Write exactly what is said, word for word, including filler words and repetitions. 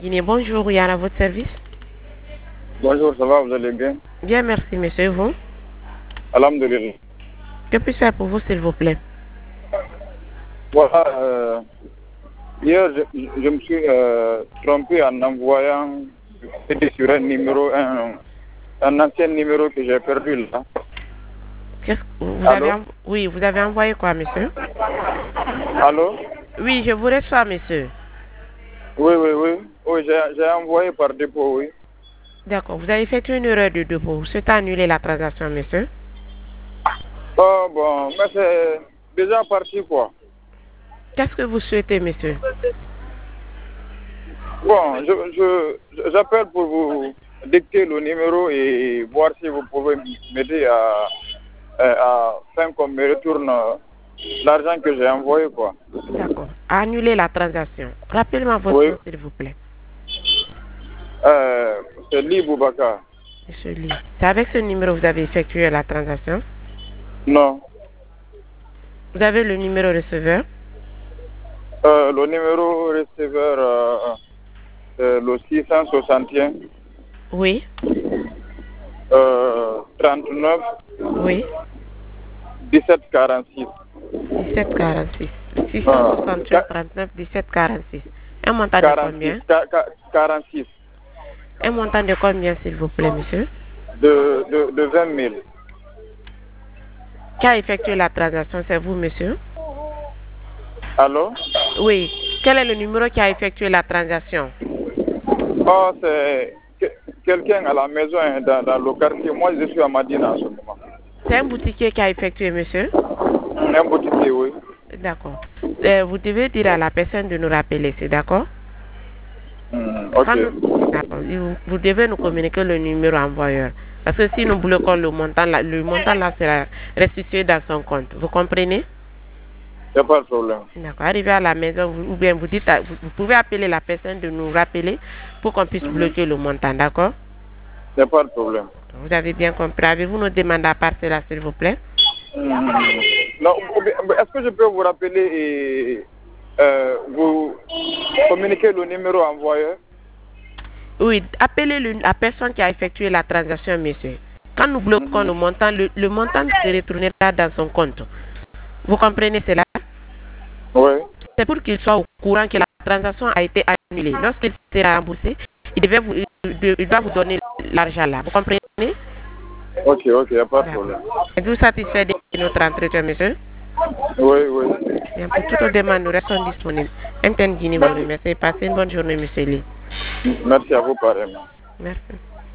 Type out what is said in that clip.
Guinée, bonjour, Yann, à votre service. Bonjour, ça va, vous allez bien? Bien, merci, monsieur, vous? Alhamdulillah. Que puis-je faire pour vous, s'il vous plaît? Voilà, euh, hier, je, je me suis euh, trompé en envoyant sur un numéro, un, un ancien numéro que j'ai perdu là. Qu'est-ce que vous Allô? avez env- Oui, vous avez envoyé quoi, monsieur? Allô? Oui, je vous reçois, monsieur. Oui, oui, oui. Oui, j'ai j'ai envoyé par dépôt, oui. D'accord, vous avez fait une erreur de dépôt. Vous souhaitez annuler la transaction, monsieur? Oh, bon, mais c'est déjà parti, quoi. Qu'est-ce que vous souhaitez, monsieur? Bon, je, je, j'appelle pour vous dicter le numéro et voir si vous pouvez m'aider à, à faire qu'on me retourne l'argent que j'ai envoyé, quoi. D'accord. Annuler la transaction. Rappelez-moi votre Oui. nom, s'il vous plaît. Euh, c'est Lee Boubacar. Monsieur Lee. C'est avec ce numéro que vous avez effectué la transaction? Non. Vous avez le numéro receveur? Euh, le numéro receveur, euh, c'est le six cent soixante et un Oui. euh, trente-neuf Oui. dix-sept quarante-six. dix-sept quarante-six. six Ah, cent soixante-huit trente-neuf dix-sept quarante-six. Un montant de combien? quarante-six. Un montant de combien, s'il vous plaît, monsieur? De, de, de vingt mille. Qui a effectué la transaction? C'est vous, monsieur? Allô? Oui. Quel est le numéro qui a effectué la transaction? Oh, c'est que- quelqu'un à la maison, hein, dans, dans le quartier. Moi, je suis à Madina en ce moment. C'est un boutiquier qui a effectué, monsieur? Un boutiquier, oui. D'accord. Euh, vous devez dire à la personne de nous rappeler, c'est d'accord? Hmm, ok. Quand nous- D'accord. Vous, vous devez nous communiquer le numéro envoyeur. Parce que si nous bloquons le montant, là, le montant là sera restitué dans son compte. Vous comprenez? Il n'y a pas de problème. D'accord. Arrivé à la maison, vous, ou bien vous dites, à- vous, vous pouvez appeler la personne de nous rappeler pour qu'on puisse Mhm. bloquer le montant, d'accord? Il n'y a pas de problème. Vous avez bien compris. Avez-vous nos demandes à part cela, s'il vous plaît? Hmm. Non, ou bien, est-ce que je peux vous rappeler et euh, vous communiquer le numéro envoyeur? Oui, appelez le- la personne qui a effectué la transaction, monsieur. Quand nous bloquons Mhm. le montant, le, le montant se retournera dans son compte. Vous comprenez cela? Oui. C'est pour qu'il soit au courant que la transaction a été annulée. Lorsqu'il sera remboursé, il, devait vous, il il doit vous donner l'argent là. Vous comprenez? Ok, ok, il n'y a pas de D'accord. problème. Êtes-vous satisfait de notre entretien, monsieur? Oui, oui. Bien, pour toute demande, nous restons disponibles. M T N Guinée vous remercie. Passez une bonne journée, monsieur Lee. Merci à vous, pareillement. Merci.